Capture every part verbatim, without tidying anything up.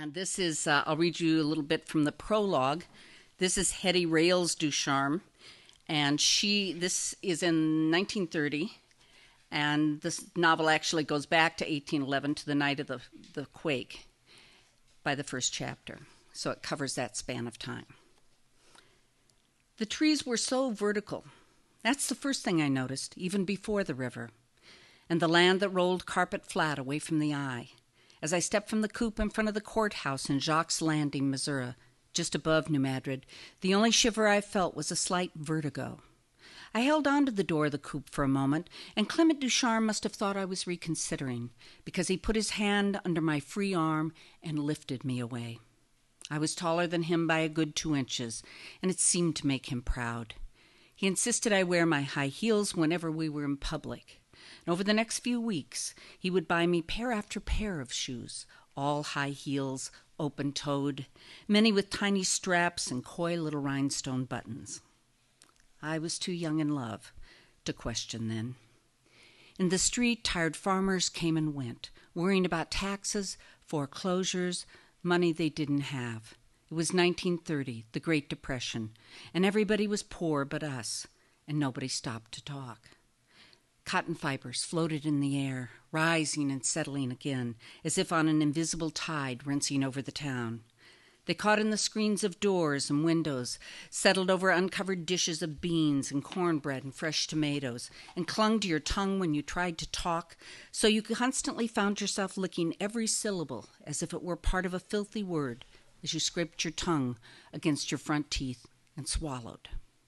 And this is, uh, I'll read you a little bit from the prologue. This is Hetty Rails Ducharme, and she, this is in nineteen thirty, and this novel actually goes back to eighteen eleven, to the night of the, the quake, by the first chapter. So it covers that span of time. The trees were so vertical. That's the first thing I noticed, even before the river, and the land that rolled carpet flat away from the eye. As I stepped from the coupe in front of the courthouse in Jacques Landing, Missouri, just above New Madrid, the only shiver I felt was a slight vertigo. I held on to the door of the coupe for a moment, and Clement Ducharme must have thought I was reconsidering, because he put his hand under my free arm and lifted me away. I was taller than him by a good two inches, and it seemed to make him proud. He insisted I wear my high heels whenever we were in public. And over the next few weeks, he would buy me pair after pair of shoes, all high heels, open-toed, many with tiny straps and coy little rhinestone buttons. I was too young in love to question then. In the street, tired farmers came and went, worrying about taxes, foreclosures, money they didn't have. It was nineteen thirty, the Great Depression, and everybody was poor but us, and nobody stopped to talk. Cotton fibers floated in the air, rising and settling again, as if on an invisible tide rinsing over the town. They caught in the screens of doors and windows, settled over uncovered dishes of beans and cornbread and fresh tomatoes, and clung to your tongue when you tried to talk, so you constantly found yourself licking every syllable as if it were part of a filthy word as you scraped your tongue against your front teeth and swallowed.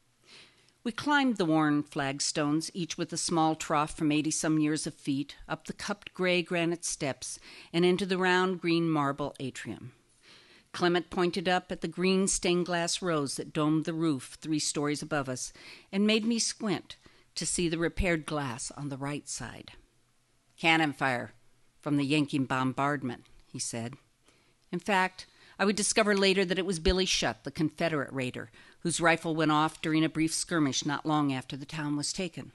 We climbed the worn flagstones, each with a small trough from eighty-some years of feet, up the cupped gray granite steps and into the round green marble atrium. Clement pointed up at the green stained glass rose that domed the roof three stories above us and made me squint to see the repaired glass on the right side. "Cannon fire from the Yankee bombardment," he said. In fact, I would discover later that it was Billy Shutt, the Confederate raider, whose rifle went off during a brief skirmish not long after the town was taken.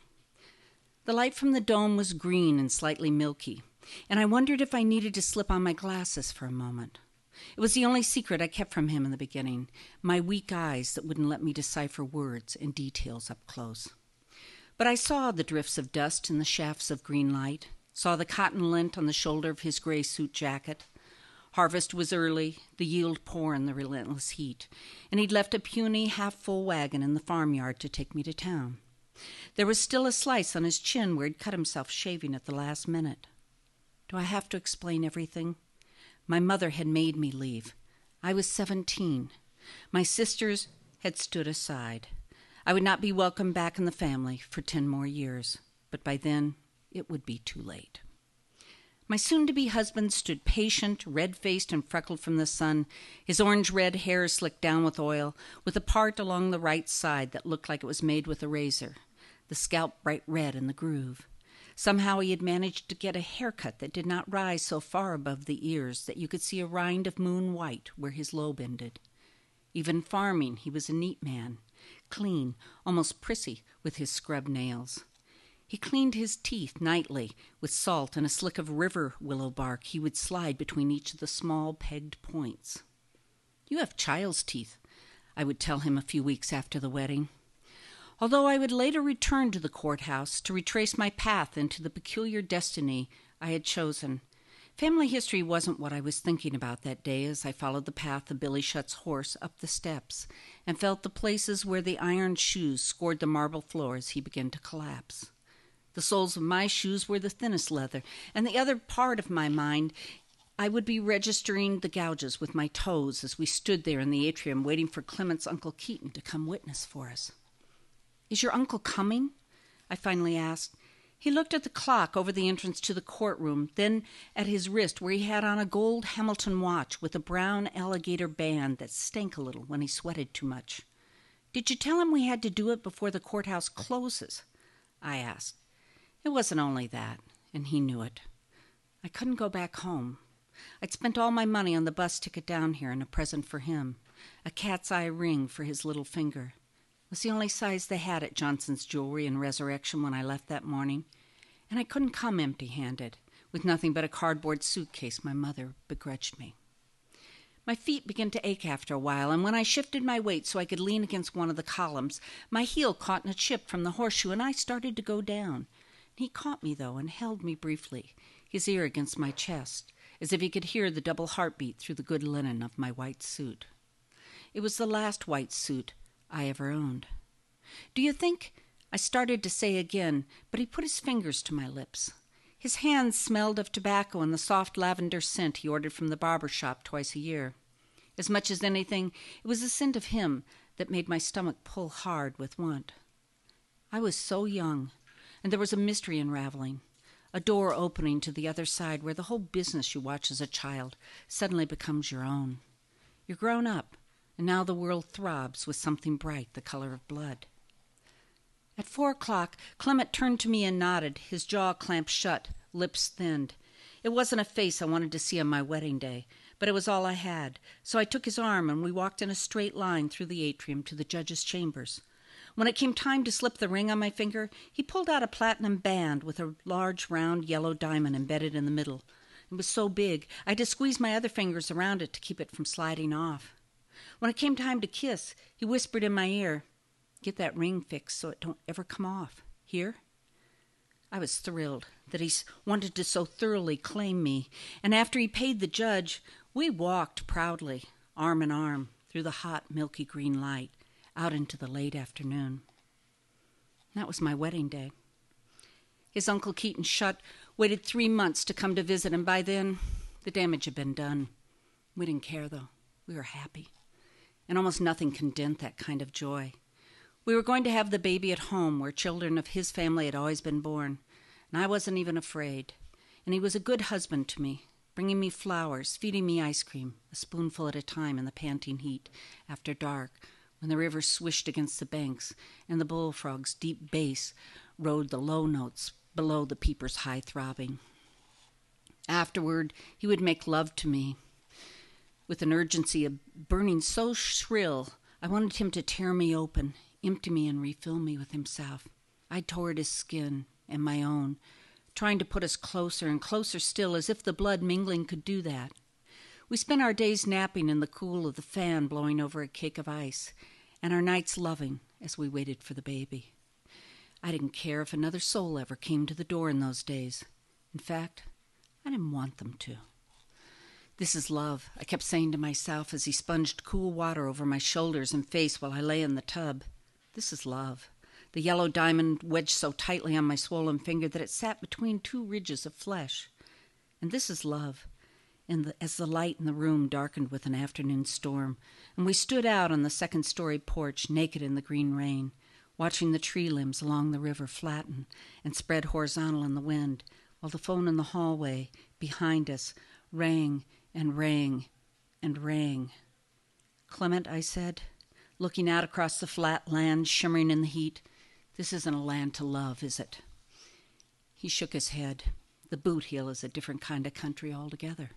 The light from the dome was green and slightly milky, and I wondered if I needed to slip on my glasses for a moment. It was the only secret I kept from him in the beginning, my weak eyes that wouldn't let me decipher words and details up close. But I saw the drifts of dust in the shafts of green light, saw the cotton lint on the shoulder of his gray suit jacket. Harvest was early, the yield poor in the relentless heat, and he'd left a puny, half-full wagon in the farmyard to take me to town. There was still a slice on his chin where he'd cut himself shaving at the last minute. Do I have to explain everything? My mother had made me leave. I was seventeen. My sisters had stood aside. I would not be welcomed back in the family for ten more years, but by then it would be too late. My soon-to-be husband stood patient, red-faced and freckled from the sun, his orange-red hair slicked down with oil, with a part along the right side that looked like it was made with a razor, the scalp bright red in the groove. Somehow he had managed to get a haircut that did not rise so far above the ears that you could see a rind of moon white where his lobe ended. Even farming, he was a neat man, clean, almost prissy with his scrubbed nails. He cleaned his teeth nightly with salt and a slick of river willow bark he would slide between each of the small pegged points. "You have child's teeth," I would tell him a few weeks after the wedding. Although I would later return to the courthouse to retrace my path into the peculiar destiny I had chosen, family history wasn't what I was thinking about that day as I followed the path of Billy Shutt's horse up the steps and felt the places where the iron shoes scored the marble floor as he began to collapse. The soles of my shoes were the thinnest leather, and the other part of my mind, I would be registering the gouges with my toes as we stood there in the atrium waiting for Clement's Uncle Keaton to come witness for us. "Is your uncle coming?" I finally asked. He looked at the clock over the entrance to the courtroom, then at his wrist where he had on a gold Hamilton watch with a brown alligator band that stank a little when he sweated too much. "Did you tell him we had to do it before the courthouse closes?" I asked. It wasn't only that, and he knew it. I couldn't go back home. I'd spent all my money on the bus ticket down here and a present for him, a cat's eye ring for his little finger. It was the only size they had at Johnson's Jewelry and Resurrection when I left that morning, and I couldn't come empty-handed, with nothing but a cardboard suitcase my mother begrudged me. My feet began to ache after a while, and when I shifted my weight so I could lean against one of the columns, my heel caught in a chip from the horseshoe, and I started to go down. He caught me, though, and held me briefly, his ear against my chest, as if he could hear the double heartbeat through the good linen of my white suit. It was the last white suit I ever owned. Do you think? I started to say again, but he put his fingers to my lips. His hands smelled of tobacco and the soft lavender scent he ordered from the barber shop twice a year. As much as anything, it was the scent of him that made my stomach pull hard with want. I was so young, and there was a mystery unraveling, a door opening to the other side where the whole business you watch as a child suddenly becomes your own. You're grown up, and now the world throbs with something bright, the color of blood. At four o'clock, Clement turned to me and nodded, his jaw clamped shut, lips thinned. It wasn't a face I wanted to see on my wedding day, but it was all I had, so I took his arm and we walked in a straight line through the atrium to the judge's chambers. When it came time to slip the ring on my finger, he pulled out a platinum band with a large round yellow diamond embedded in the middle. It was so big, I had to squeeze my other fingers around it to keep it from sliding off. When it came time to kiss, he whispered in my ear, "Get that ring fixed so it don't ever come off. Hear?" I was thrilled that he wanted to so thoroughly claim me, and after he paid the judge, we walked proudly, arm in arm, through the hot, milky green light, out into the late afternoon. That was my wedding day. His Uncle Keaton Shutt waited three months to come to visit, and by then, the damage had been done. We didn't care, though. We were happy, and almost nothing can dent that kind of joy. We were going to have the baby at home, where children of his family had always been born, and I wasn't even afraid. And he was a good husband to me, bringing me flowers, feeding me ice cream, a spoonful at a time in the panting heat, after dark, when the river swished against the banks, and the bullfrog's deep bass rode the low notes below the peeper's high throbbing. Afterward, he would make love to me, with an urgency of burning so shrill, I wanted him to tear me open, empty me and refill me with himself. I tore at his skin and my own, trying to put us closer and closer still, as if the blood mingling could do that. We spent our days napping in the cool of the fan blowing over a cake of ice, and our nights loving as we waited for the baby. I didn't care if another soul ever came to the door in those days. In fact, I didn't want them to. "This is love," I kept saying to myself as he sponged cool water over my shoulders and face while I lay in the tub. This is love. The yellow diamond wedged so tightly on my swollen finger that it sat between two ridges of flesh. And this is love. And the, as the light in the room darkened with an afternoon storm, and we stood out on the second-story porch, naked in the green rain, watching the tree limbs along the river flatten and spread horizontal in the wind, while the phone in the hallway behind us rang and rang and rang. "Clement," I said, looking out across the flat land shimmering in the heat, "this isn't a land to love, is it?" He shook his head. The Boot Heel is a different kind of country altogether.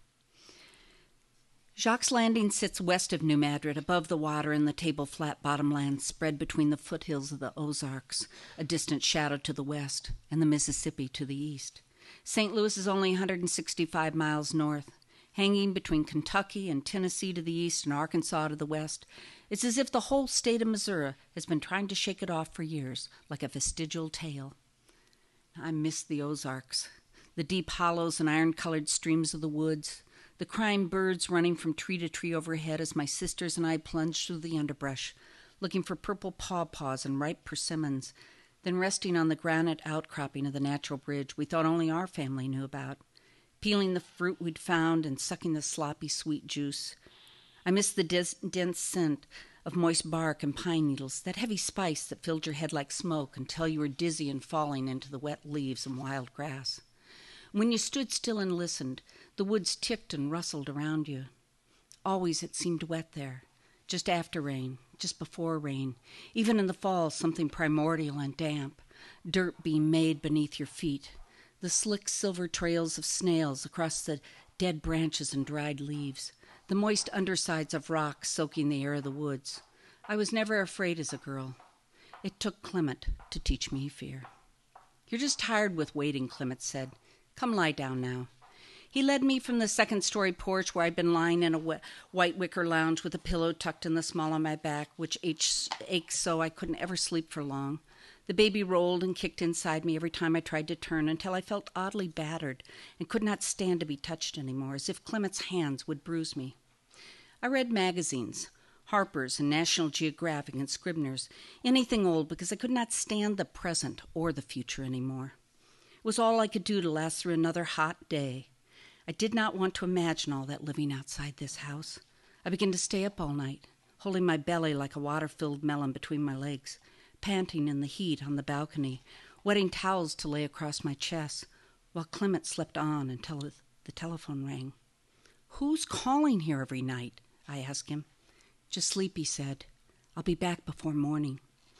Jacques Landing sits west of New Madrid, above the water in the table flat bottomlands spread between the foothills of the Ozarks, a distant shadow to the west, and the Mississippi to the east. Saint Louis is only one hundred sixty-five miles north. Hanging between Kentucky and Tennessee to the east and Arkansas to the west, it's as if the whole state of Missouri has been trying to shake it off for years, like a vestigial tail. I miss the Ozarks, the deep hollows and iron-colored streams of the woods, the crying birds running from tree to tree overhead as my sisters and I plunged through the underbrush, looking for purple pawpaws and ripe persimmons, then resting on the granite outcropping of the natural bridge we thought only our family knew about, peeling the fruit we'd found and sucking the sloppy sweet juice. I missed the dis- dense scent of moist bark and pine needles, that heavy spice that filled your head like smoke until you were dizzy and falling into the wet leaves and wild grass. When you stood still and listened, the woods ticked and rustled around you. Always it seemed wet there, just after rain, just before rain, even in the fall something primordial and damp, dirt being made beneath your feet, the slick silver trails of snails across the dead branches and dried leaves, the moist undersides of rocks soaking the air of the woods. I was never afraid as a girl. It took Clement to teach me fear. "You're just tired with waiting," Clement said. "Come lie down now." He led me from the second-story porch where I'd been lying in a wh- white wicker lounge with a pillow tucked in the small of my back, which ached so I couldn't ever sleep for long. The baby rolled and kicked inside me every time I tried to turn until I felt oddly battered and could not stand to be touched anymore, as if Clement's hands would bruise me. I read magazines, Harper's and National Geographic and Scribner's, anything old, because I could not stand the present or the future anymore. It was all I could do to last through another hot day. I did not want to imagine all that living outside this house. I began to stay up all night, holding my belly like a water-filled melon between my legs, panting in the heat on the balcony, wetting towels to lay across my chest, while Clement slept on until the telephone rang. "Who's calling here every night?" I asked him. "Just sleep," he said. "I'll be back before morning."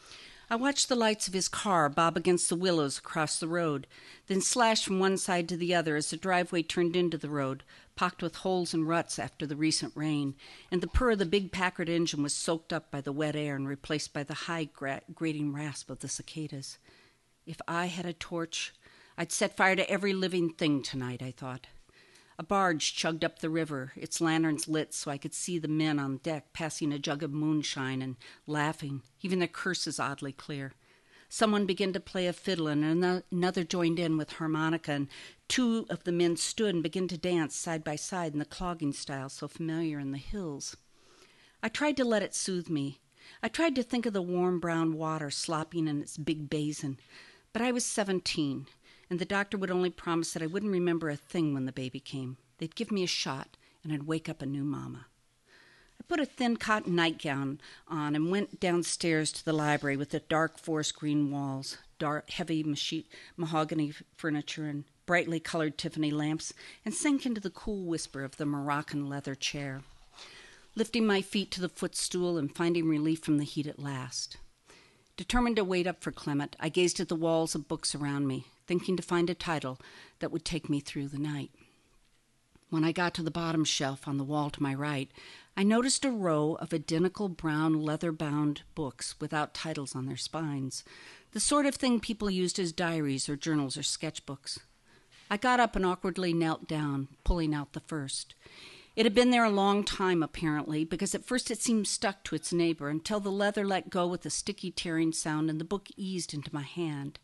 I watched the lights of his car bob against the willows across the road, then slash from one side to the other as the driveway turned into the road, pocked with holes and ruts after the recent rain, and the purr of the big Packard engine was soaked up by the wet air and replaced by the high gra- grating rasp of the cicadas. If I had a torch, I'd set fire to every living thing tonight, I thought. A barge chugged up the river, its lanterns lit so I could see the men on deck passing a jug of moonshine and laughing, even their curses oddly clear. Someone began to play a fiddle, and another joined in with harmonica, and two of the men stood and began to dance side by side in the clogging style so familiar in the hills. I tried to let it soothe me. I tried to think of the warm brown water slopping in its big basin, but I was seventeen, and the doctor would only promise that I wouldn't remember a thing when the baby came. They'd give me a shot, and I'd wake up a new mama. I put a thin cotton nightgown on and went downstairs to the library with the dark forest green walls, dark, heavy machi- mahogany furniture, and brightly colored Tiffany lamps, and sank into the cool whisper of the Moroccan leather chair, lifting my feet to the footstool and finding relief from the heat at last. Determined to wait up for Clement, I gazed at the walls of books around me, thinking to find a title that would take me through the night. When I got to the bottom shelf on the wall to my right, I noticed a row of identical brown leather-bound books without titles on their spines, the sort of thing people used as diaries or journals or sketchbooks. I got up and awkwardly knelt down, pulling out the first. It had been there a long time, apparently, because at first it seemed stuck to its neighbor until the leather let go with a sticky tearing sound and the book eased into my hand.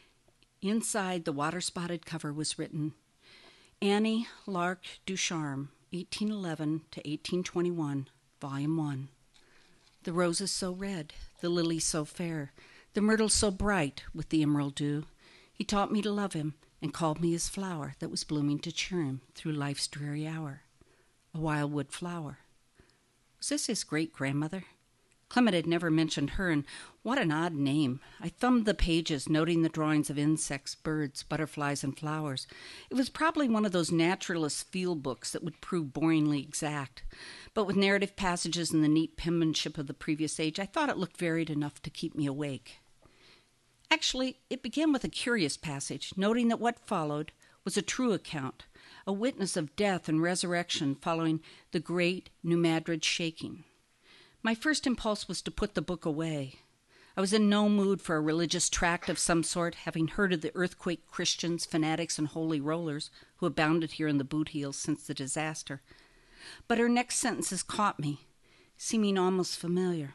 Inside the water-spotted cover was written, Annie Lark Ducharme, eighteen eleven to eighteen twenty-one, Volume one. The roses so red, the lilies so fair, the myrtle so bright with the emerald dew. He taught me to love him and called me his flower that was blooming to cheer him through life's dreary hour. A wildwood flower. Was this his great-grandmother? Clement had never mentioned her, and what an odd name. I thumbed the pages, noting the drawings of insects, birds, butterflies, and flowers. It was probably one of those naturalist field books that would prove boringly exact. But with narrative passages and the neat penmanship of the previous age, I thought it looked varied enough to keep me awake. Actually, it began with a curious passage, noting that what followed was a true account, a witness of death and resurrection following the great New Madrid shaking. My first impulse was to put the book away. I was in no mood for a religious tract of some sort, having heard of the earthquake Christians, fanatics, and holy rollers who abounded here in the boot heels since the disaster. But her next sentences caught me, seeming almost familiar.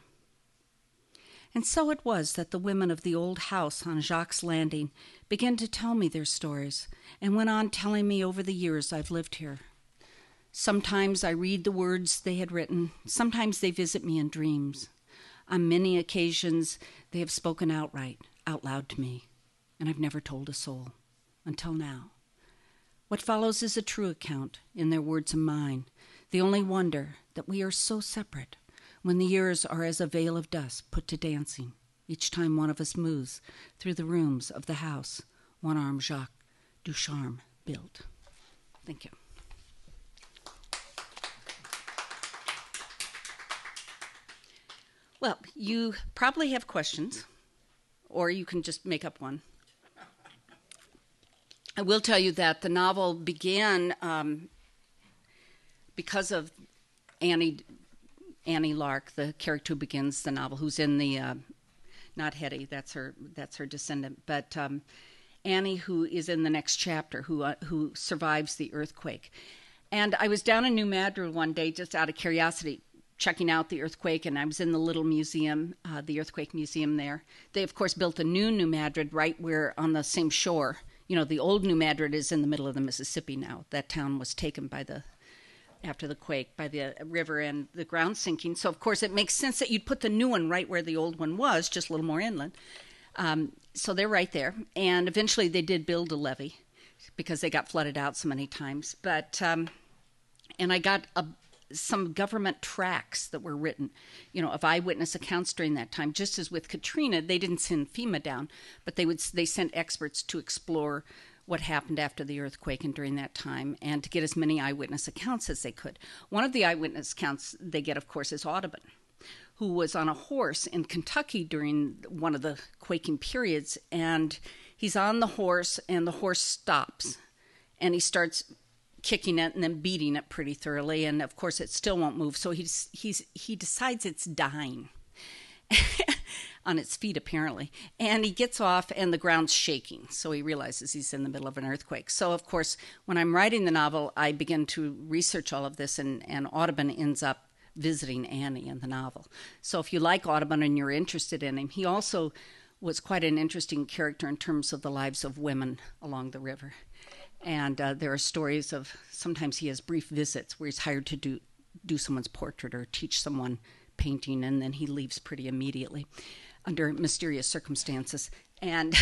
And so it was that the women of the old house on Jacques Landing began to tell me their stories, and went on telling me over the years I've lived here. Sometimes I read the words they had written. Sometimes they visit me in dreams. On many occasions, they have spoken outright, out loud to me, and I've never told a soul, until now. What follows is a true account, in their words and mine, the only wonder that we are so separate, when the years are as a veil of dust put to dancing, each time one of us moves through the rooms of the house one arm Jacques Ducharme built. Thank you. Well, you probably have questions, or you can just make up one. I will tell you that the novel began um, because of Annie Annie Lark, the character who begins the novel, who's in the uh, not Hetty, that's her that's her descendant, but um, Annie, who is in the next chapter, who uh, who survives the earthquake. And I was down in New Madrid one day, just out of curiosity, checking out the earthquake, and I was in the little museum, uh, the earthquake museum there. They, of course, built a new New Madrid right where on the same shore. You know, the old New Madrid is in the middle of the Mississippi now. That town was taken by the after the quake by the river and the ground sinking. So, of course, it makes sense that you'd put the new one right where the old one was, just a little more inland. Um, so they're right there. And eventually they did build a levee because they got flooded out so many times. But... Um, And I got a, some government tracts that were written, you know, of eyewitness accounts during that time. Just as with Katrina, they didn't send FEMA down, but they would they sent experts to explore what happened after the earthquake and during that time, and to get as many eyewitness accounts as they could. One of the eyewitness accounts they get, of course, is Audubon, who was on a horse in Kentucky during one of the quaking periods, and he's on the horse, and the horse stops, and he starts kicking it and then beating it pretty thoroughly, and of course it still won't move. So he's he's he decides it's dying on its feet apparently, and he gets off and the ground's shaking. So he realizes he's in the middle of an earthquake. So of course, when I'm writing the novel, I begin to research all of this, and and Audubon ends up visiting Annie in the novel. So if you like Audubon and you're interested in him, he also was quite an interesting character in terms of the lives of women along the river. And uh, there are stories of sometimes he has brief visits where he's hired to do, do someone's portrait or teach someone painting, and then he leaves pretty immediately under mysterious circumstances. And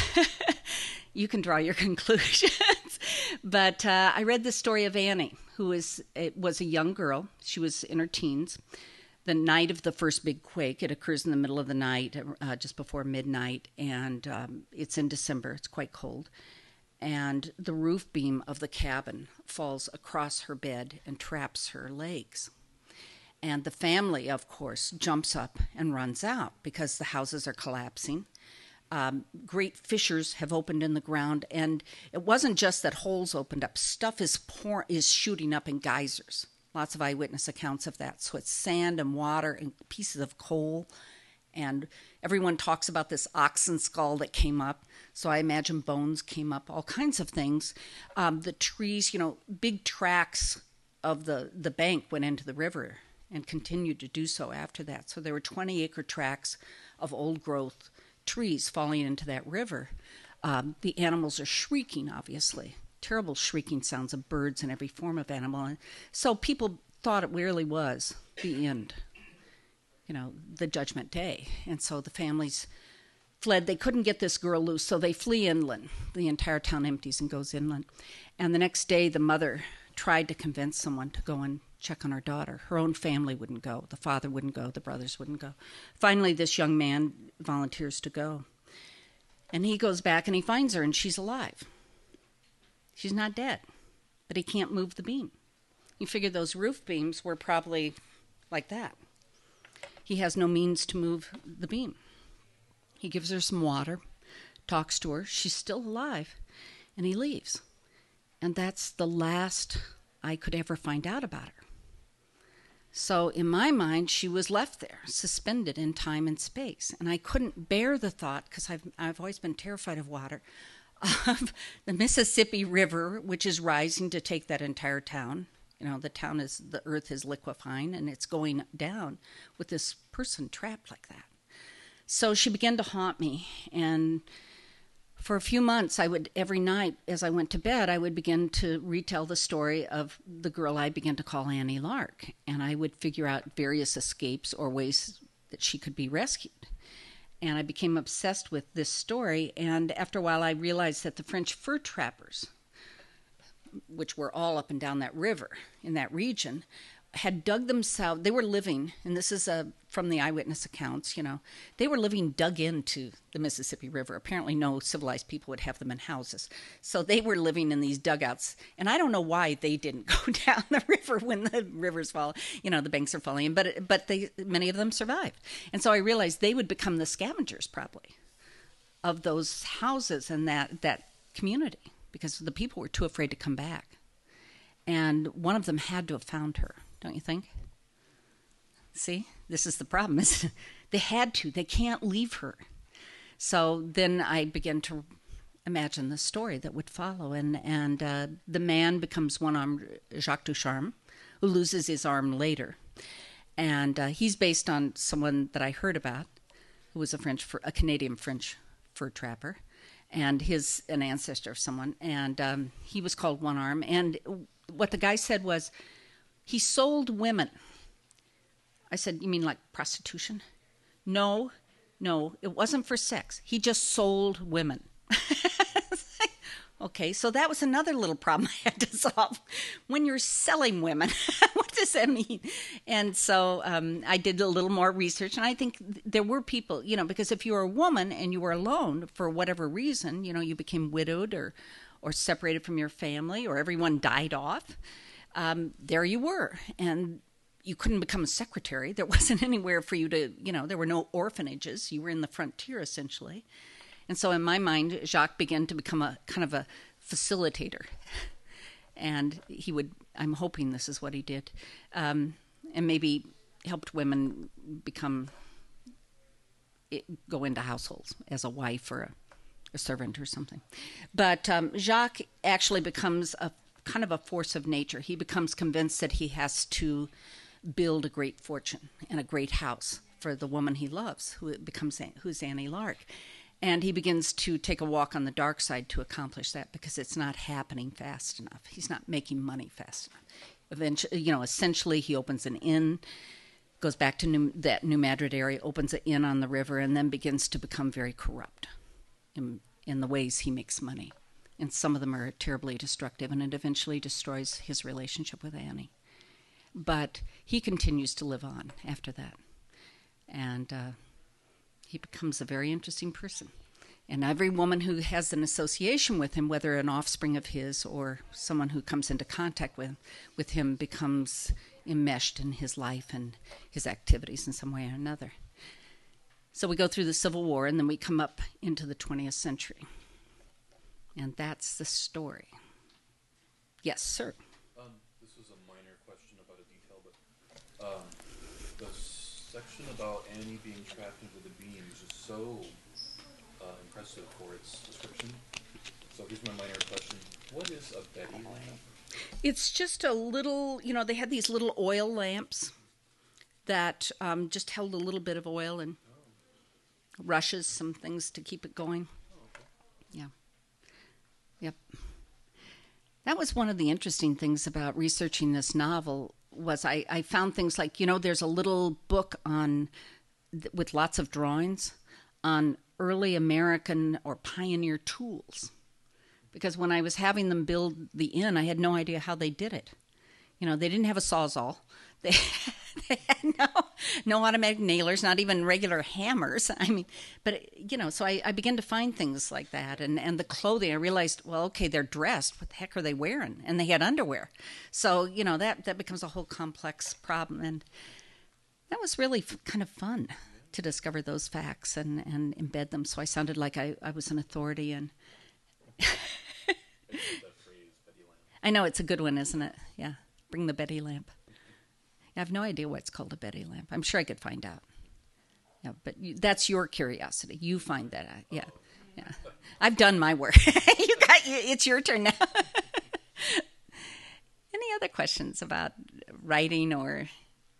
you can draw your conclusions. But uh, I read the story of Annie, who is, it was a young girl. She was in her teens. The night of the first big quake, it occurs in the middle of the night, uh, just before midnight, and um, it's in December. It's quite cold. And the roof beam of the cabin falls across her bed and traps her legs. And the family, of course, jumps up and runs out because the houses are collapsing. Um, great fissures have opened in the ground, and it wasn't just that holes opened up. Stuff is pour- is shooting up in geysers. Lots of eyewitness accounts of that. So it's sand and water and pieces of coal. And everyone talks about this oxen skull that came up. So I imagine bones came up, all kinds of things. Um, the trees, you know, big tracts of the, the bank went into the river and continued to do so after that. So there were twenty-acre tracts of old-growth trees falling into that river. Um, the animals are shrieking, obviously. Terrible shrieking sounds of birds and every form of animal. And so people thought it really was the end. You know, the judgment day. And so the families fled. They couldn't get this girl loose, so they flee inland. The entire town empties and goes inland. And the next day, the mother tried to convince someone to go and check on her daughter. Her own family wouldn't go. The father wouldn't go. The brothers wouldn't go. Finally, this young man volunteers to go. And he goes back and he finds her, and she's alive. She's not dead, but he can't move the beam. You figure those roof beams were probably like that. He has no means to move the beam. He gives her some water, talks to her. She's still alive, and he leaves. And that's the last I could ever find out about her. So in my mind, she was left there, suspended in time and space. And I couldn't bear the thought, because I've, I've always been terrified of water, of the Mississippi River, which is rising to take that entire town. You know, the town is, the earth is liquefying, and it's going down with this person trapped like that. So she began to haunt me, and for a few months, I would, every night as I went to bed, I would begin to retell the story of the girl I began to call Annie Lark, and I would figure out various escapes or ways that she could be rescued. And I became obsessed with this story, and after a while, I realized that the French fur trappers, which were all up and down that river in that region, had dug themselves, they were living, and this is uh, from the eyewitness accounts, you know, they were living dug into the Mississippi River. Apparently no civilized people would have them in houses. So they were living in these dugouts, and I don't know why they didn't go down the river when the rivers fall, you know, the banks are falling in, but, but they, many of them survived. And so I realized they would become the scavengers probably of those houses and that, that community, because the people were too afraid to come back. And one of them had to have found her, don't you think? See, this is the problem. Is they had to. They can't leave her. So then I began to imagine the story that would follow. And, and uh, the man becomes one-armed Jacques Ducharme, who loses his arm later. And uh, he's based on someone that I heard about, who was a French, a Canadian French fur trapper, and his an ancestor of someone. And um, he was called One Arm. And what the guy said was, he sold women. I said, you mean like prostitution? No, no, it wasn't for sex. He just sold women. Okay, so that was another little problem I had to solve. When you're selling women, what does that mean? And so um, I did a little more research, and I think th- there were people, you know, because if you were a woman and you were alone for whatever reason, you know, you became widowed or, or separated from your family, or everyone died off, um, there you were. And you couldn't become a secretary. There wasn't anywhere for you to, you know, there were no orphanages. You were in the frontier, essentially. And so in my mind, Jacques began to become a kind of a facilitator. And he would, I'm hoping this is what he did, um, and maybe helped women become, go into households as a wife or a, a servant or something. But um, Jacques actually becomes a kind of a force of nature. He becomes convinced that he has to build a great fortune and a great house for the woman he loves, who becomes who's Annie Lark. And he begins to take a walk on the dark side to accomplish that, because it's not happening fast enough. He's not making money fast enough. Eventually, you know, essentially he opens an inn, goes back to New, that New Madrid area, opens an inn on the river, and then begins to become very corrupt in, in the ways he makes money. And some of them are terribly destructive, and it eventually destroys his relationship with Annie. But he continues to live on after that. And uh, he becomes a very interesting person. And every woman who has an association with him, whether an offspring of his or someone who comes into contact with, with him, becomes enmeshed in his life and his activities in some way or another. So we go through the Civil War, and then we come up into the twentieth century. And that's the story. Yes, sir. Um, this was a minor question about a detail, but um, the section about Annie being trapped into the beam is just so uh, impressive for its description. So here's my minor question. What is a Betty lamp? It's just a little, you know, they had these little oil lamps that um, just held a little bit of oil and oh. rushes, some things to keep it going. Oh, okay. Yeah. Yep. That was one of the interesting things about researching this novel, was I, I found things like, you know, there's a little book on, with lots of drawings, on early American or pioneer tools. Because when I was having them build the inn, I had no idea how they did it. You know, they didn't have a Sawzall. They, they had no, no automatic nailers, not even regular hammers. I mean, but, you know, so I, I began to find things like that. And, and the clothing, I realized, well, okay, they're dressed. What the heck are they wearing? And they had underwear. So, you know, that, that becomes a whole complex problem. And that was really f- kind of fun to discover those facts and, and embed them. So I sounded like I, I was an authority. And I know, it's a good one, isn't it? Yeah. Bring the Betty lamp. I have no idea why it's called a Betty lamp. I'm sure I could find out. Yeah, but you, that's your curiosity. You find that out. Yeah, yeah. I've done my work. you got. It's your turn now. Any other questions about writing or? Um,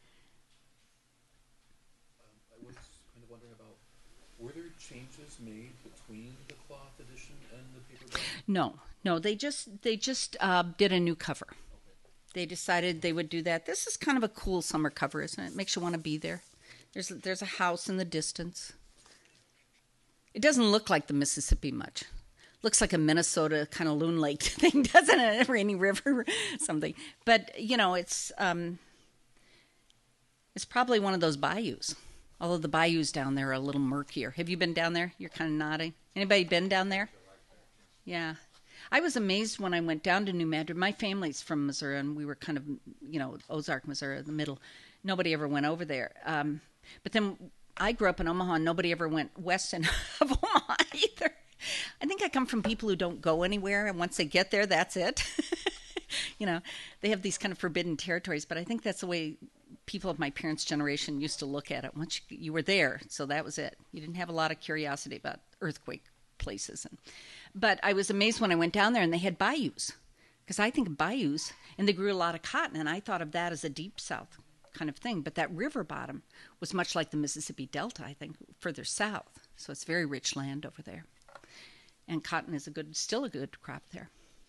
I was kind of wondering about, were there changes made between the cloth edition and the paperback? No, no. They just they just uh, did a new cover. They decided they would do that. This is kind of a cool summer cover, isn't it? It makes you want to be there. There's there's a house in the distance. It doesn't look like the Mississippi much. Looks like a Minnesota kind of Loon Lake thing, doesn't it? A rainy river, something. But you know, it's um, it's probably one of those bayous. Although the bayous down there are a little murkier. Have you been down there? You're kind of nodding. Anybody been down there? Yeah. I was amazed when I went down to New Madrid. My family's from Missouri, and we were kind of, you know, Ozark, Missouri, the middle. Nobody ever went over there. Um, but then I grew up in Omaha, and nobody ever went west of Omaha either. I think I come from people who don't go anywhere, and once they get there, that's it. You know, they have these kind of forbidden territories, but I think that's the way people of my parents' generation used to look at it. Once you, you were there, so that was it. You didn't have a lot of curiosity about earthquake places. And, but I was amazed when I went down there and they had bayous, because I think of bayous, and they grew a lot of cotton, and I thought of that as a deep south kind of thing. But that river bottom was much like the Mississippi Delta, I think, further south. So it's very rich land over there. And cotton is a good, still a good crop there.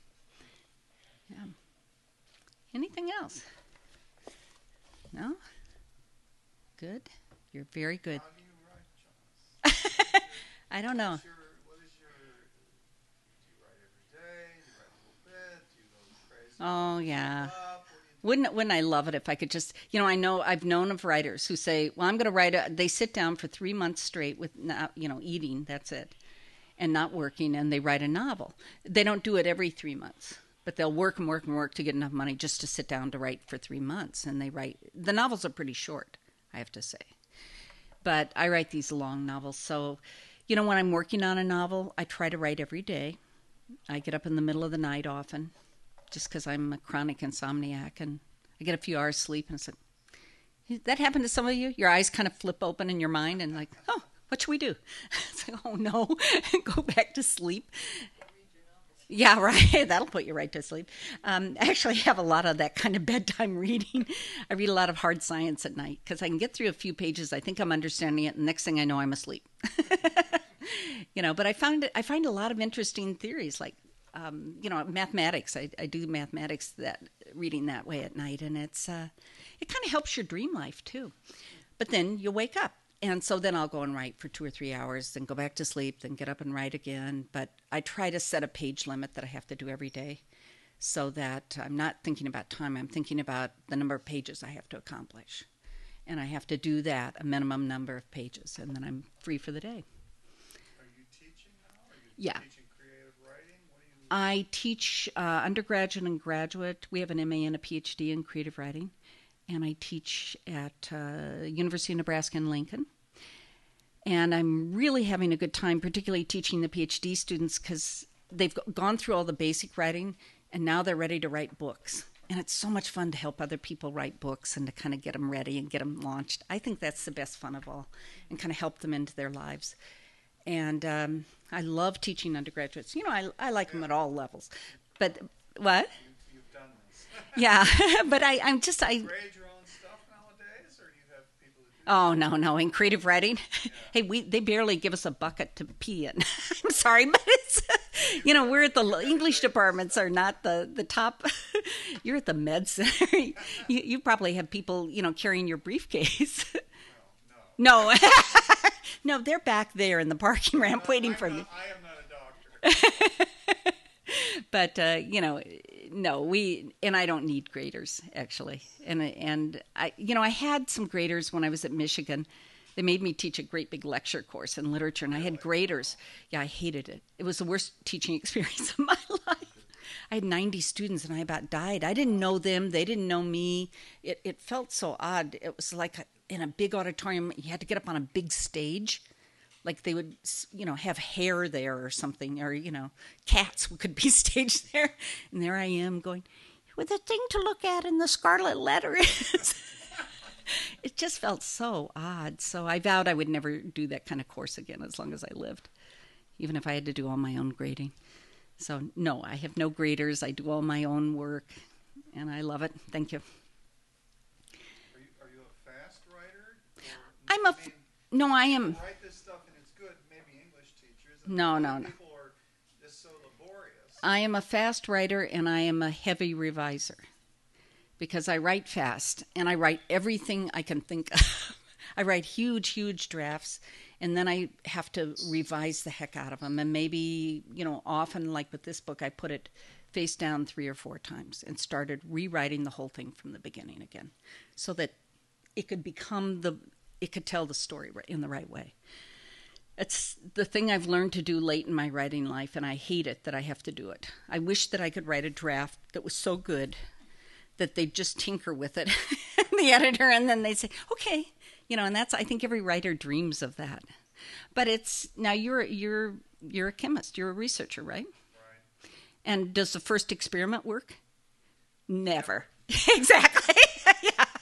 Yeah. Anything else? No? Good? You're very good. How do you write, Jonas? I don't know. What's your, what is your, do you write every day? Do you write a little bit? Do you go crazy? Oh, yeah. Up? What do you do? Wouldn't wouldn't I love it if I could just, you know, I know I've known of writers who say, well, I'm going to write a, they sit down for three months straight with, not, you know, eating, that's it, and not working, and they write a novel. They don't do it every three months, but they'll work and work and work to get enough money just to sit down to write for three months, and they write, the novels are pretty short, I have to say. But I write these long novels, so, you know, when I'm working on a novel, I try to write every day. I get up in the middle of the night often, just because I'm a chronic insomniac, and I get a few hours sleep, and it's like, that happened to some of you? Your eyes kind of flip open in your mind, and like, oh, what should we do? It's like, oh no, go back to sleep. Yeah, right. That'll put you right to sleep. Um, I actually have a lot of that kind of bedtime reading. I read a lot of hard science at night because I can get through a few pages. I think I'm understanding it, and next thing I know, I'm asleep. You know, but I found it, I find a lot of interesting theories, like um, you know, mathematics. I, I do mathematics that reading that way at night, and it's uh, it kind of helps your dream life too. But then you wake up. And so then I'll go and write for two or three hours, then go back to sleep, then get up and write again. But I try to set a page limit that I have to do every day so that I'm not thinking about time. I'm thinking about the number of pages I have to accomplish. And I have to do that, a minimum number of pages, and then I'm free for the day. Are you teaching now? Are you Yeah. teaching creative writing? What do you... I teach uh, undergraduate and graduate. We have an M A and a P H D in creative writing. And I teach at uh, University of Nebraska in Lincoln. And I'm really having a good time, particularly teaching the P H D students, because they've gone through all the basic writing, and now they're ready to write books. And it's so much fun to help other people write books and to kind of get them ready and get them launched. I think that's the best fun of all, and kind of help them into their lives. And um, I love teaching undergraduates. You know, I, I like them at all levels. But what? You've, you've done this. Yeah, but I, I'm just... I. Grade your own stuff nowadays, or do you have people that do Oh, no, no. In creative writing, yeah. Hey, we they barely give us a bucket to pee in. I'm sorry, but it's, you know, we're at the English departments are not the, the top. You're at the med center. you, you probably have people, you know, carrying your briefcase. No, no. No. No, they're back there in the parking ramp waiting I'm for not, you. I am not a doctor. But, uh, you know, no, we, and I don't need graders, actually. And, and I, you know, I had some graders when I was at Michigan. They made me teach a great big lecture course in literature, and I had graders. Yeah, I hated it. It was the worst teaching experience of my life. I had ninety students, and I about died. I didn't know them. They didn't know me. It, it felt so odd. It was like a, in a big auditorium, you had to get up on a big stage. Like they would, you know, have hair there or something, or, you know, cats could be staged there. And there I am going, well, the thing to look at in the scarlet letter is... It just felt so odd. So I vowed I would never do that kind of course again as long as I lived, even if I had to do all my own grading. So, no, I have no graders. I do all my own work, and I love it. Thank you. Are you, are you a fast writer? Or, I'm a... I mean, No, I am... write this stuff and it's good, maybe English teachers. And No, other no, no. People are just so laborious. I am a fast writer, and I am a heavy reviser. Because I write fast, and I write everything I can think of. I write huge, huge drafts, and then I have to revise the heck out of them. And maybe, you know, often, like with this book, I put it face down three or four times and started rewriting the whole thing from the beginning again, so that it could become the, it could tell the story in the right way. It's the thing I've learned to do late in my writing life, and I hate it that I have to do it. I wish that I could write a draft that was so good that they just tinker with it, the editor, and then they say, okay, you know, and that's, I think every writer dreams of that. But it's, now you're, you're, you're a chemist, you're a researcher, right? Right. And does the first experiment work? Never. Exactly. Yeah.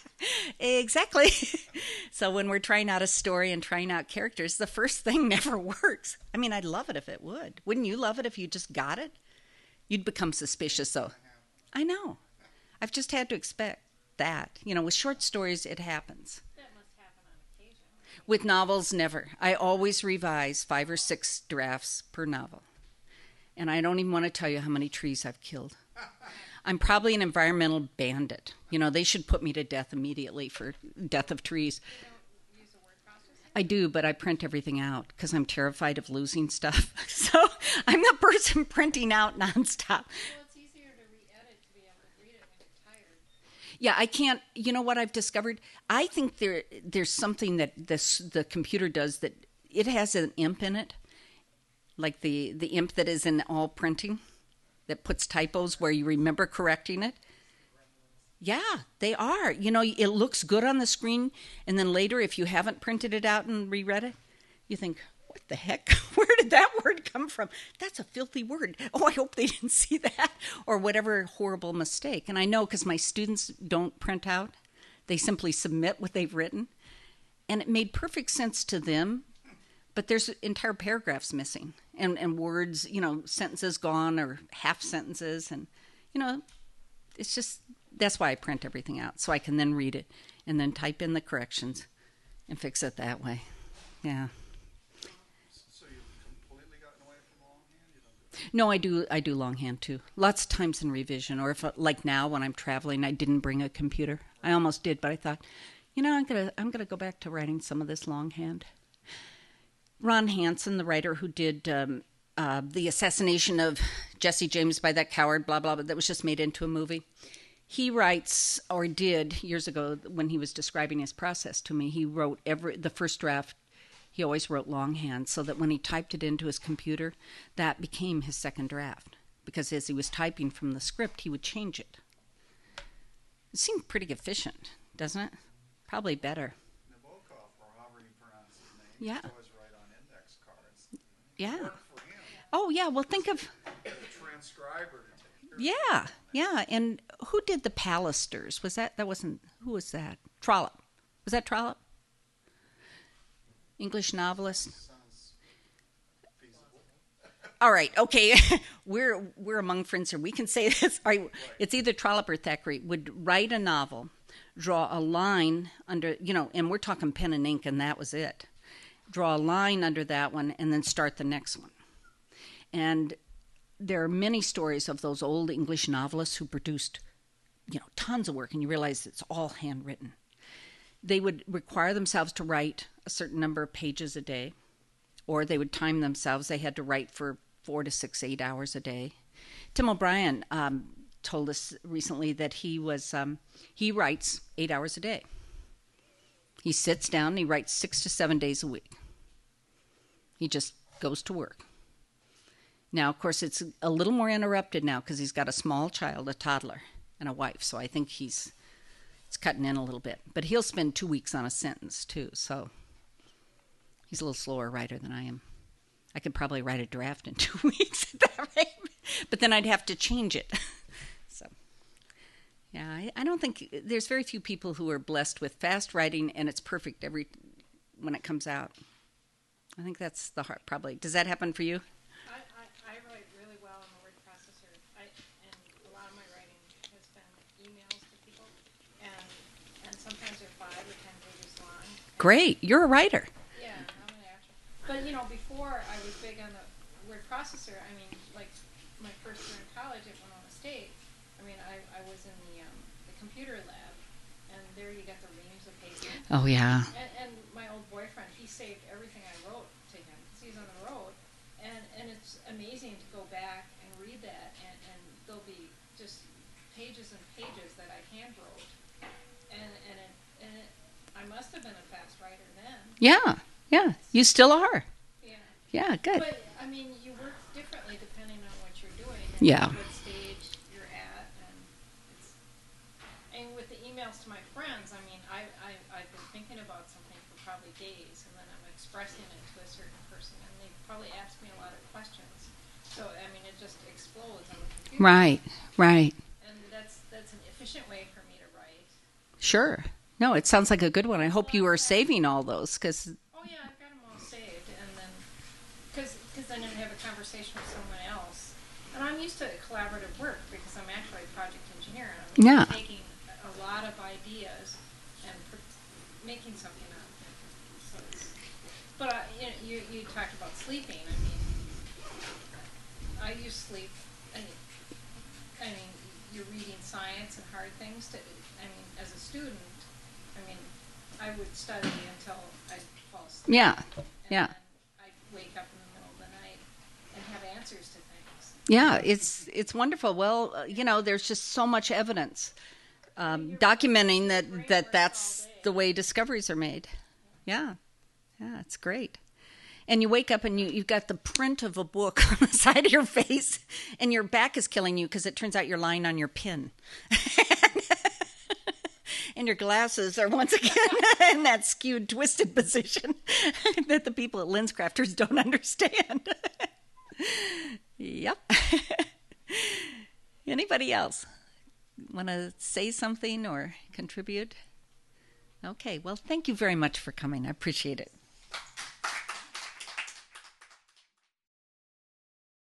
Exactly. So when we're trying out a story and trying out characters, the first thing never works. I mean, I'd love it if it would. Wouldn't you love it if you just got it? You'd become suspicious, though. I know. I've just had to expect that. You know, with short stories, it happens. That must happen on occasion. With novels, never. I always revise five or six drafts per novel. And I don't even want to tell you how many trees I've killed. I'm probably an environmental bandit. You know, they should put me to death immediately for death of trees. You don't use the word processing? I do, but I print everything out because I'm terrified of losing stuff. So I'm the person printing out nonstop. Well, it's easier to re-edit to be able to read it when you're tired. Yeah, I can't. You know what I've discovered? I think there there's something that this the computer does that it has an imp in it, like the the imp that is in all printing, that puts typos where you remember correcting it. Yeah, they are. You know, it looks good on the screen, and then later, if you haven't printed it out and reread it, you think, what the heck? Where did that word come from? That's a filthy word. Oh, I hope they didn't see that. Or whatever horrible mistake. And I know because my students don't print out. They simply submit what they've written. And it made perfect sense to them, but there's entire paragraphs missing. And, and words, you know, sentences gone or half sentences. And, you know, it's just, that's why I print everything out. So I can then read it and then type in the corrections and fix it that way. Yeah. So you've completely gotten away from longhand? You don't do it? No, I do. I do longhand too. Lots of times in revision, or if like now when I'm traveling, I didn't bring a computer. I almost did, but I thought, you know, I'm gonna I'm gonna go back to writing some of this longhand. Ron Hansen, the writer who did um, uh, the assassination of Jesse James by that coward, blah blah, blah, that was just made into a movie. He writes, or did years ago when he was describing his process to me. He wrote every the first draft. He always wrote longhand so that when he typed it into his computer, that became his second draft. Because as he was typing from the script, he would change it. It seemed pretty efficient, doesn't it? Probably better. Nabokov, or however you pronounce his name, Yeah. used to always write on index cards. Yeah. It worked for him. Oh, yeah. Well, think of... The transcriber to take care of Yeah, yeah. And who did the Palisters? Was that... That wasn't... Who was that? Trollope. Was that Trollope? English novelist? Sounds feasible. All right, okay. we're we're among friends here. We can say this. All right, it's either Trollope or Thackeray would write a novel, draw a line under, you know, and we're talking pen and ink, and that was it. Draw a line under that one, and then start the next one. And there are many stories of those old English novelists who produced, you know, tons of work, and you realize it's all handwritten. They would require themselves to write a certain number of pages a day, or they would time themselves. They had to write for four to six, eight hours a day. Tim O'Brien um, told us recently that he was um, he writes eight hours a day. He sits down and he writes six to seven days a week. He just goes to work. Now, of course, it's a little more interrupted now because he's got a small child, a toddler, and a wife. So I think he's it's cutting in a little bit. But he'll spend two weeks on a sentence, too. So he's a little slower writer than I am. I could probably write a draft in two weeks at that rate. But then I'd have to change it. So, yeah, I, I don't think... There's very few people who are blessed with fast writing, and it's perfect every when it comes out. I think that's the heart, probably. Does that happen for you? I, I, I write really well in the word processor, I, and a lot of my writing has been emails to people, and and sometimes they're five or ten pages long. Great. You're a writer. Yeah, I'm an actor. But you know, before I was big on the word processor. I mean, like my first year in college at Winona State. I mean, I, I was in the um, the computer lab, and there you get the reams of paper. Oh, yeah. And, and my old boyfriend, he saved everything I wrote to him because he's on the road. And, and it's amazing to go back and read that, and, and there'll be just pages and pages that I hand wrote. And, and, it, and it, I must have been a fast writer then. Yeah. Yeah. You still are. Yeah. Yeah, good. But, I mean, you work differently depending on what you're doing and Yeah. what stage you're at. And, it's, and with the emails to my friends, I mean, I, I, I've been thinking about something for probably days, and then I'm expressing it to a certain person, and they probably ask me a lot of questions. So, I mean, it just explodes on the computer. Right. Right. And that's that's an efficient way for me to write. Sure. No, it sounds like a good one. I hope you are saving all those because, Oh yeah, I've got them all saved, and then because then I have a conversation with someone else, and I'm used to collaborative work because I'm actually a project engineer, and I'm Yeah. taking a lot of ideas and pr- making something out of it. So it's, but uh, you, know, you you talked about sleeping. I mean, I use sleep. I mean, I mean, you're reading science and hard things. To I mean, as a student, I mean, I would study until I'd fall asleep. yeah, And yeah. then I'd wake up in the middle of the night and have answers to things. Yeah, it's it's wonderful. Well, uh, you know, there's just so much evidence um, documenting that, that that's the way discoveries are made. Yeah, yeah, it's great. And you wake up and you, you've got the print of a book on the side of your face, and your back is killing you because it turns out you're lying on your pin. And your glasses are once again in that skewed, twisted position that the people at LensCrafters don't understand. Yep. Anybody else want to say something or contribute? Okay, well, thank you very much for coming. I appreciate it.